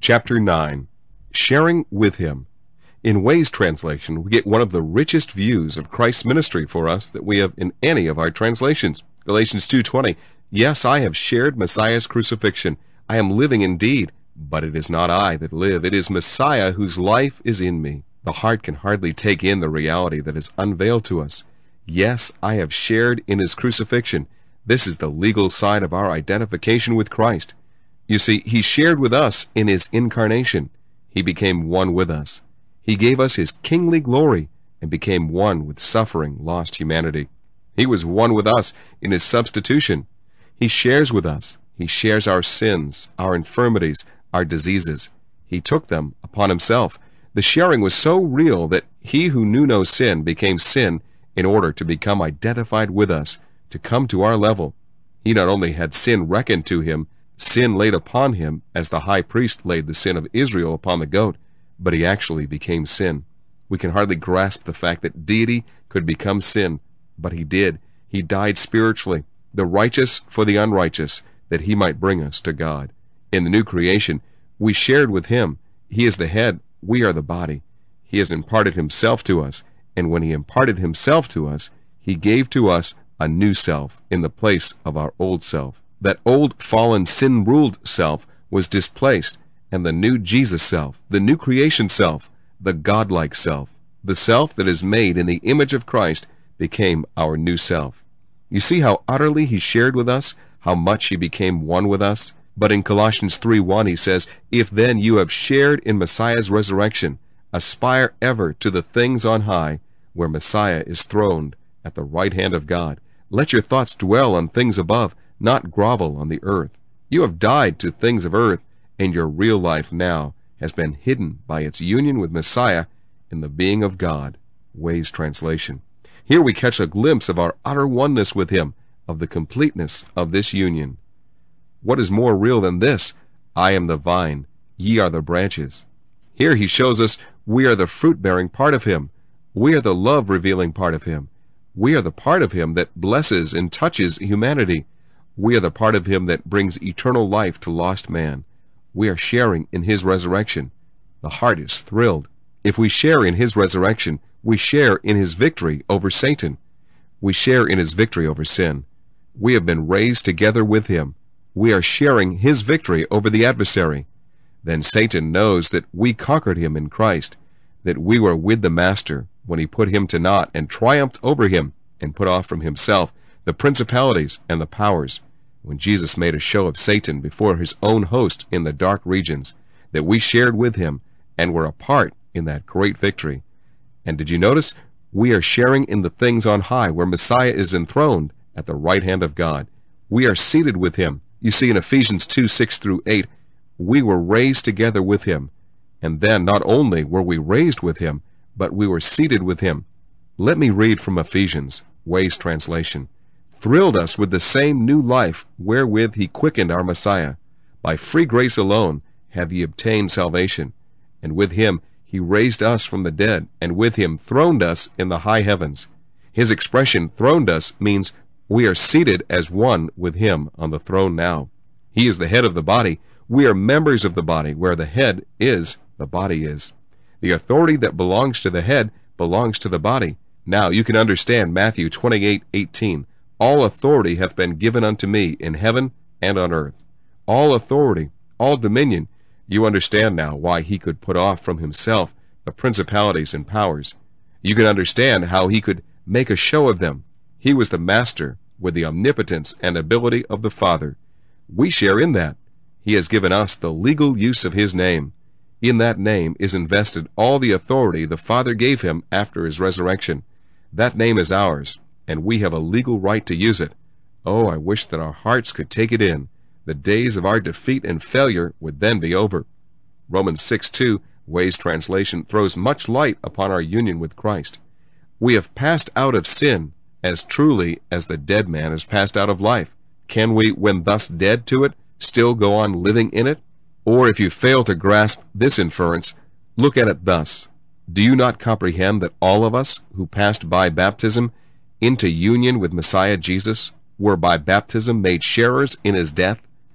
Chapter 9. Sharing with Him. In Way's translation, we get one of the richest views of Christ's ministry for us that we have in any of our translations. Galatians 2:20. Yes, I have shared Messiah's crucifixion. I am living indeed, but it is not I that live. It is Messiah whose life is in me. The heart can hardly take in the reality that is unveiled to us. Yes, I have shared in His crucifixion. This is the legal side of our identification with Christ. You see, He shared with us in His incarnation. He became one with us. He gave us His kingly glory and became one with suffering, lost humanity. He was one with us in His substitution. He shares with us. He shares our sins, our infirmities, our diseases. He took them upon Himself. The sharing was so real that He who knew no sin became sin in order to become identified with us, to come to our level. He not only had sin reckoned to Him, sin laid upon Him as the high priest laid the sin of Israel upon the goat, but He actually became sin. We can hardly grasp the fact that deity could become sin, but He did. He died spiritually, the righteous for the unrighteous, that He might bring us to God. In the new creation, we shared with Him. He is the head, we are the body. He has imparted Himself to us, and when He imparted Himself to us, He gave to us a new self in the place of our old self. That old, fallen, sin-ruled self was displaced, and the new Jesus self, the new creation self, the godlike self, the self that is made in the image of Christ, became our new self. You see how utterly He shared with us, how much He became one with us? But in Colossians 3:1 He says, If then you have shared in Messiah's resurrection, aspire ever to the things on high, where Messiah is throned at the right hand of God. Let your thoughts dwell on things above, not grovel on the earth. You have died to things of earth, and your real life now has been hidden by its union with Messiah in the being of God. Way's translation. Here we catch a glimpse of our utter oneness with Him, of the completeness of this union. What is more real than this? I am the vine, ye are the branches. Here He shows us we are the fruit-bearing part of Him. We are the love-revealing part of Him. We are the part of Him that blesses and touches humanity. We are the part of Him that brings eternal life to lost man. We are sharing in His resurrection. The heart is thrilled. If we share in His resurrection, we share in His victory over Satan. We share in His victory over sin. We have been raised together with Him. We are sharing His victory over the adversary. Then Satan knows that we conquered him in Christ, that we were with the Master when He put him to naught and triumphed over him and put off from Himself the principalities and the powers, when Jesus made a show of Satan before His own host in the dark regions, that we shared with Him and were a part in that great victory. And did you notice? We are sharing in the things on high, where Messiah is enthroned at the right hand of God. We are seated with Him. You see in Ephesians 2:6-8, we were raised together with Him. And then not only were we raised with Him, but we were seated with Him. Let me read from Ephesians, Way's translation. Thrilled us with the same new life wherewith He quickened our Messiah. By free grace alone have ye obtained salvation. And with Him He raised us from the dead, and with Him throned us in the high heavens. His expression, throned us, means we are seated as one with Him on the throne now. He is the head of the body. We are members of the body. Where the head is, the body is. The authority that belongs to the head belongs to the body. Now you can understand Matthew 28:18. All authority hath been given unto me in heaven and on earth. All authority, all dominion. You understand now why He could put off from Himself the principalities and powers. You can understand how He could make a show of them. He was the Master with the omnipotence and ability of the Father. We share in that. He has given us the legal use of His name. In that name is invested all the authority the Father gave Him after His resurrection. That name is ours, and we have a legal right to use it. Oh, I wish that our hearts could take it in. The days of our defeat and failure would then be over. Romans 6:2, Way's translation, throws much light upon our union with Christ. We have passed out of sin as truly as the dead man is passed out of life. Can we, when thus dead to it, still go on living in it? Or if you fail to grasp this inference, look at it thus. Do you not comprehend that all of us who passed by baptism into union with Messiah Jesus were by baptism made sharers in His death?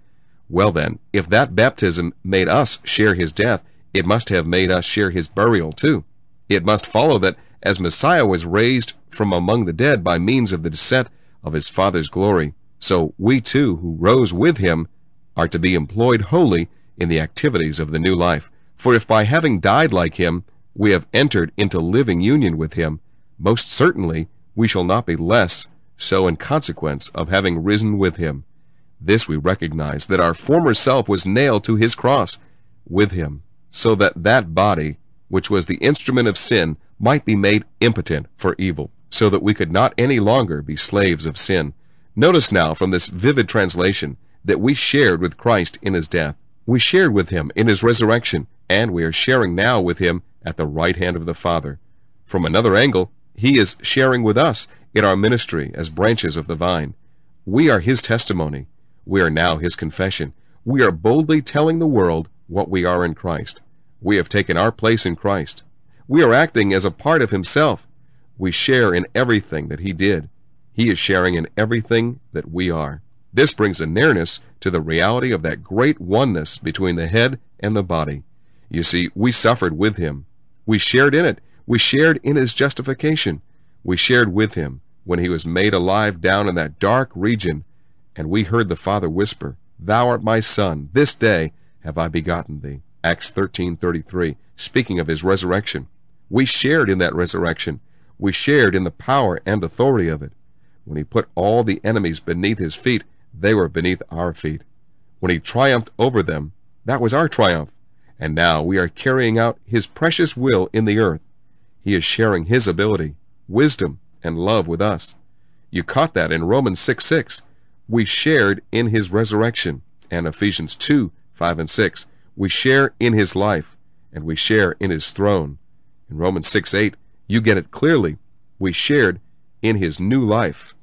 Well then, if that baptism made us share his death, it must have made us share his burial too. It must follow that as Messiah was raised from among the dead by means of the descent of his Father's glory, so we too, who rose with him, are to be employed wholly in the activities of the new life. For if by having died like him, we have entered into living union with him, most certainly we shall not be less so in consequence of having risen with him. This we recognize, that our former self was nailed to his cross with him, so that that body, which was the instrument of sin, might be made impotent for evil, so that we could not any longer be slaves of sin. Notice now from this vivid translation that we shared with Christ in his death. We shared with him in his resurrection, and we are sharing now with him at the right hand of the Father. From another angle, he is sharing with us in our ministry as branches of the vine. We are his testimony. We are now his confession. We are boldly telling the world what we are in Christ. We have taken our place in Christ. We are acting as a part of himself. We share in everything that he did. He is sharing in everything that we are. This brings a nearness to the reality of that great oneness between the head and the body. You see, we suffered with him. We shared in it. We shared in his justification. We shared with him when he was made alive down in that dark region, and we heard the Father whisper, "Thou art my Son, this day have I begotten thee." Acts 13:33, speaking of his resurrection. We shared in that resurrection. We shared in the power and authority of it. When he put all the enemies beneath his feet, they were beneath our feet. When he triumphed over them, that was our triumph. And now we are carrying out his precious will in the earth. He is sharing his ability, wisdom, and love with us. You caught that in Romans 6:6. We shared in his resurrection. And Ephesians 2:5 and 6. We share in his life, and we share in his throne. In Romans 6:8, you get it clearly. We shared in his new life.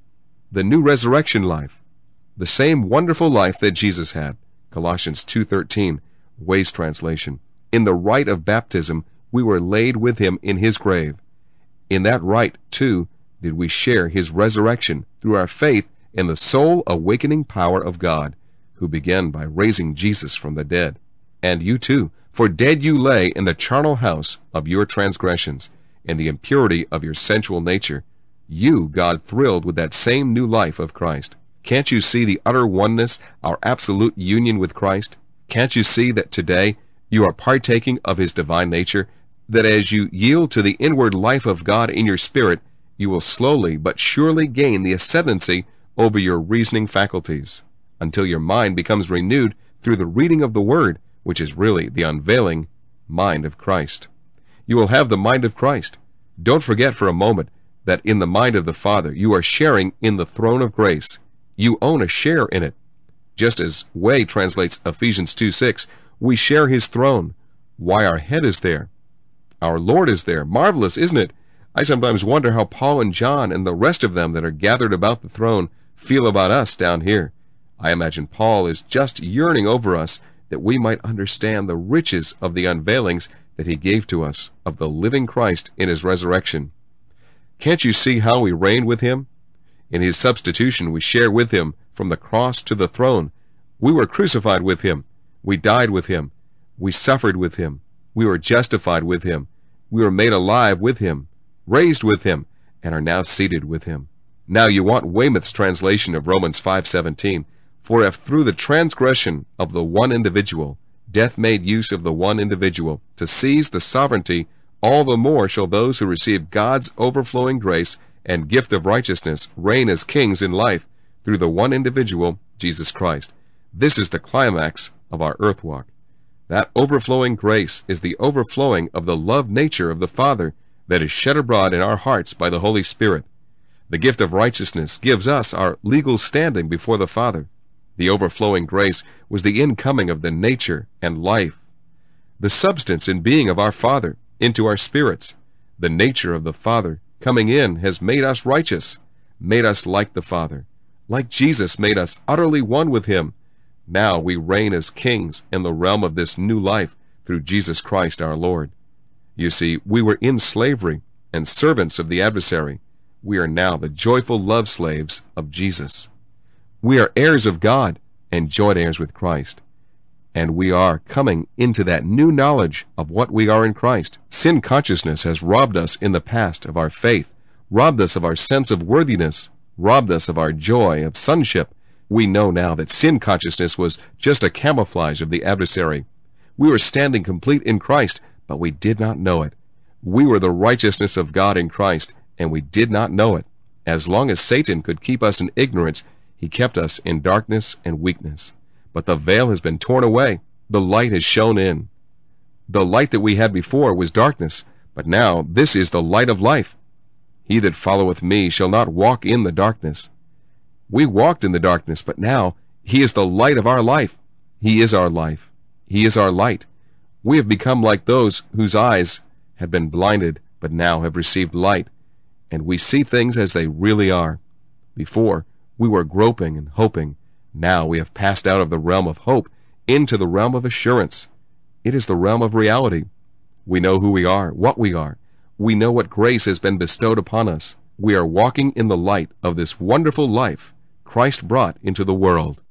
The new resurrection life. The same wonderful life that Jesus had. Colossians 2:13, Way's translation. In the rite of baptism, we were laid with him in his grave. In that rite, too, did we share his resurrection through our faith in the soul-awakening power of God, who began by raising Jesus from the dead. And you too, for dead you lay in the charnel house of your transgressions, in the impurity of your sensual nature. You, God thrilled with that same new life of Christ. Can't you see the utter oneness, our absolute union with Christ? Can't you see that today you are partaking of his divine nature, that as you yield to the inward life of God in your spirit, you will slowly but surely gain the ascendancy over your reasoning faculties, until your mind becomes renewed through the reading of the Word, which is really the unveiling mind of Christ. You will have the mind of Christ. Don't forget for a moment that in the mind of the Father you are sharing in the throne of grace. You own a share in it. Just as Way translates Ephesians 2:6, we share his throne. Why, our head is there. Our Lord is there. Marvelous, isn't it? I sometimes wonder how Paul and John and the rest of them that are gathered about the throne feel about us down here. I imagine Paul is just yearning over us that we might understand the riches of the unveilings that he gave to us of the living Christ in his resurrection. Can't you see how we reign with him? In his substitution we share with him from the cross to the throne. We were crucified with him. We died with him. We suffered with him. We were justified with him. We were made alive with him, raised with him, and are now seated with him. Now you want Weymouth's translation of Romans 5:17. For if through the transgression of the one individual, death made use of the one individual to seize the sovereignty, all the more shall those who receive God's overflowing grace and gift of righteousness reign as kings in life through the one individual, Jesus Christ. This is the climax of our earth walk. That overflowing grace is the overflowing of the love nature of the Father that is shed abroad in our hearts by the Holy Spirit. The gift of righteousness gives us our legal standing before the Father. The overflowing grace was the incoming of the nature and life, the substance and being of our Father into our spirits. The nature of the Father coming in has made us righteous, made us like the Father. Like Jesus made us utterly one with him. Now we reign as kings in the realm of this new life through Jesus Christ our Lord. You see, we were in slavery and servants of the adversary. We are now the joyful love slaves of Jesus. We are heirs of God, and joint heirs with Christ. And we are coming into that new knowledge of what we are in Christ. Sin consciousness has robbed us in the past of our faith, robbed us of our sense of worthiness, robbed us of our joy of sonship. We know now that sin consciousness was just a camouflage of the adversary. We were standing complete in Christ, but we did not know it. We were the righteousness of God in Christ, and we did not know it. As long as Satan could keep us in ignorance, he kept us in darkness and weakness. But the veil has been torn away. The light has shone in. The light that we had before was darkness, but now this is the light of life. He that followeth me shall not walk in the darkness. We walked in the darkness, but now he is the light of our life. He is our life. He is our light. We have become like those whose eyes have been blinded, but now have received light, and we see things as they really are. Before, we were groping and hoping. Now we have passed out of the realm of hope into the realm of assurance. It is the realm of reality. We know who we are, what we are. We know what grace has been bestowed upon us. We are walking in the light of this wonderful life Christ brought into the world.